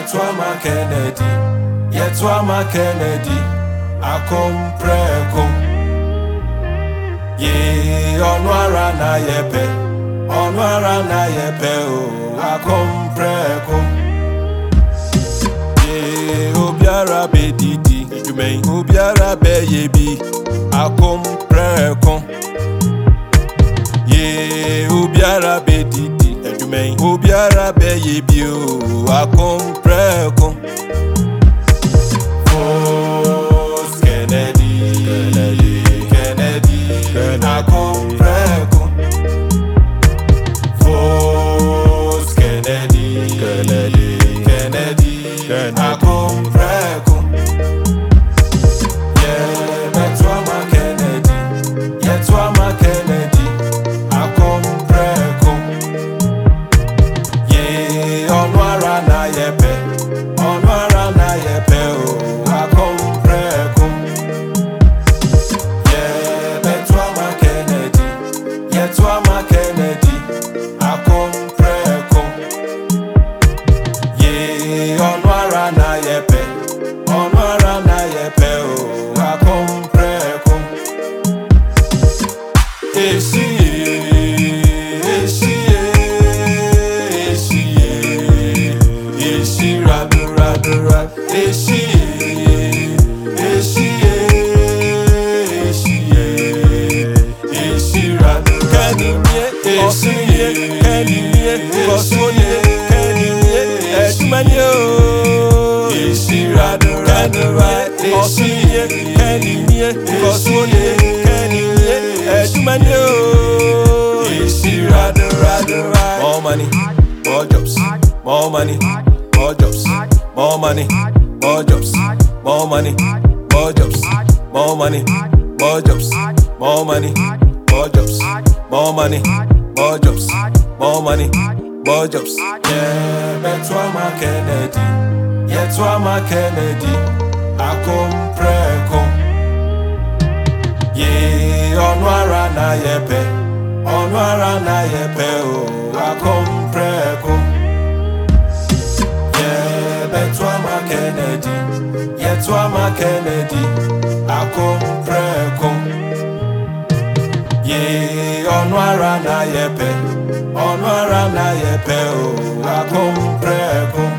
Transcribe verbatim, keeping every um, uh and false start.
Betwama Kennedy, Yetwama Kennedy, Akom Prekom. Ye onwara na yepe, onwara na yepe o, Akom Prekom. Ye obiara be didi, obiara be yebi, Akom Prekom. Ye obiara be didi, obiara be yebi o, Akom Prekom. Fos Kennedy, Kennedy, Kennedy, Akom Prekom. Fos Kennedy, Kennedy, Kennedy, Akom Prekom. Yeah, Betwama Kennedy, Yetwama Kennedy, Akom Prekom. Yeah, onwara na yepe, onwara na yepe o, Akom Prekom. Yeah, Betwama Kennedy, Yetwama Kennedy, Akom Prekom. Yeah, onwara na yepe, onwara na yepe o, Akom Prekom. Eshiye, eshiye, eshiye, eshi radu radu radu. Eshiye, eshiye, eshiye, eshi radu radu. Eshiye, eshiye, kosonye, eshiye, eshimanyo. Eshi radu radu radu. Eshiye, eshiye, kosonye, eshiye, eshimanyo. Eshi radu radu radu. More money, more jobs, more money, more jobs, more money, more jobs, more money, more jobs, more money, more jobs, more money, more jobs, more money, more jobs, more money, more jobs. Yeah, Betwama Kennedy, Yetwama Kennedy, Akom Prekom. Yeah, onwara na yepe, onwara na yepe o, Akom Prekom. Yeah, Betwama Kennedy, Yetwama Kennedy, Akom Prekom. Yeah, onwara na yepe, onwara na yepe o, Akom Prekom.